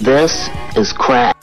This is crack.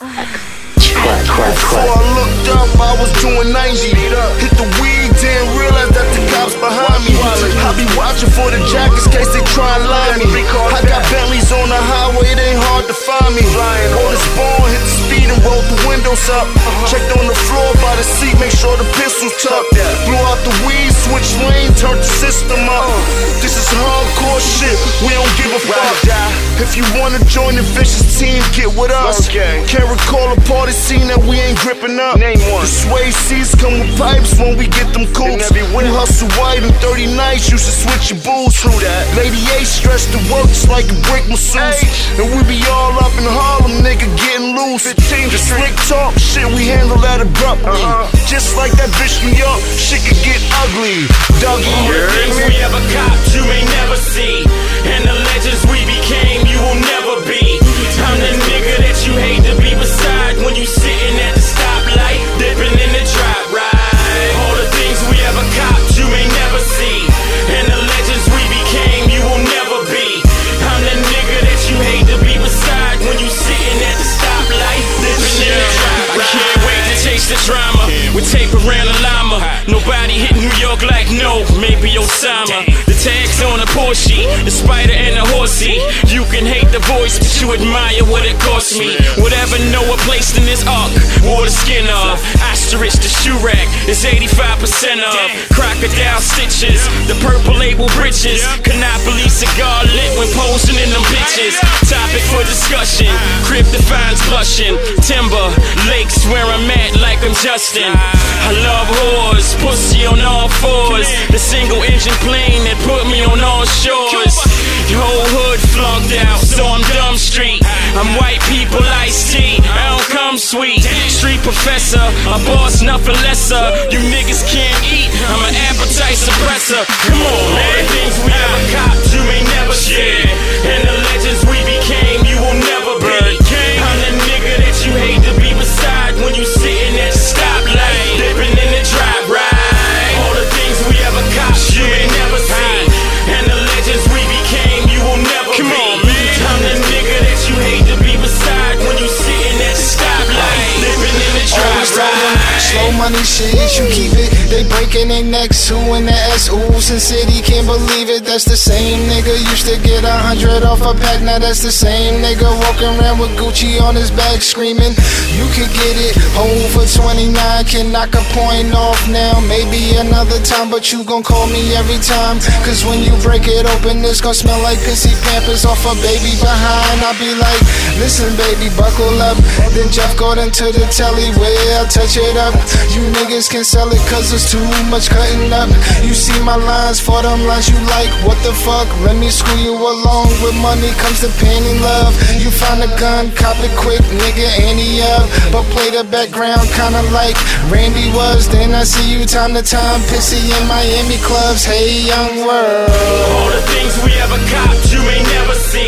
Crack, crack, crack. Before I looked up, I was doing 90. Hit the weed, didn't realize that the cops behind me. I be watching for the jackets, case they try and lie me. I got Bentleys on the highway, it ain't hard to find me. Rolled the spawn, hit the speed and rolled the windows up. Checked on the floor by the seat, make sure the pistol's tucked. Blew out the weed, switched lane, turned the system up. This is hardcore shit, we don't give a fuck. If you wanna join the vicious team, get with us. Can't recall a party scene that we ain't gripping up. The sway seats come with pipes when we get them coops. We hustle white in 30 nights, you should switch your boots. Lady A stretched the work just like a brick masseuse. And we be all up in Harlem, nigga, getting loose. The slick talk, shit, we handle that abruptly. Just like that bitch New York, shit could get ugly. Dougie, all the things we ever copped, you may never see. And the legends we became, you will never be. I'm the nigga that you hate to be beside when you sitting at the stoplight, dipping in the drop ride. All the things we ever copped, you may never see. And the legends we became, you will never be. I'm the nigga that you hate to be beside when you sitting at the stoplight, dipping in the drop ride. I can't wait to taste the drama with tape around the llama. Nobody hit New York like no, maybe Osama. The tags on the Porsche, the spider and the horsey. You can hate the voice, but you admire what it cost me. Whatever Noah placed in his ark, wore the skin of. Asterisk, the shoe rack is 85% of. Crocodile stitches, the purple label britches. Canopoly cigar lit when posing in them bitches. Topic for discussion, crib defines blushing. Timber, lakes where I'm at like I'm Justin. I love whores, pussy on all fours. The single engine plane that put me on all shores. Your whole hood flunked out, so I'm dumb street. I'm white people iced tea, I don't come sweet. Street professor, a boss, nothing lesser. You niggas can't eat, I'm an appetite suppressor. Come on, man. All the things we ever copped, you may never see. And the legends we became, you will never be. I'm the nigga that you hate to be beside when you sitting at the stoplight, dipping in the drop ride. All the things we ever copped, you may never see. And the legends we became, you will never be. I'm the nigga that you hate to be beside when you sitting at the stoplight, dipping in the drop ride. Slow money shit, you keep it. They breaking their necks, who in the S, ooh, Sin City, can't believe it. That's the same nigga used to get 100 off a pack. Now that's the same nigga walking around with Gucci on his back screaming, you could get it. Home for 29, can knock a point off now. Maybe another time, but you gon' call me every time. Cause when you break it open, it's gon' smell like pissy Pampers off a baby behind. I'll be like, listen baby, buckle up. Then Jeff Gordon to the telly where I touch it up. You niggas can sell it cause there's too much cutting up. You see my lines for them lines you like, what the fuck? Let me screw you along. With money comes the pain and love. You find a gun, cop it quick, nigga, ante up. But play the background kinda like Randy was. Then I see you time to time, pissy in Miami clubs. Hey young world. All the things we ever copped, you may never see.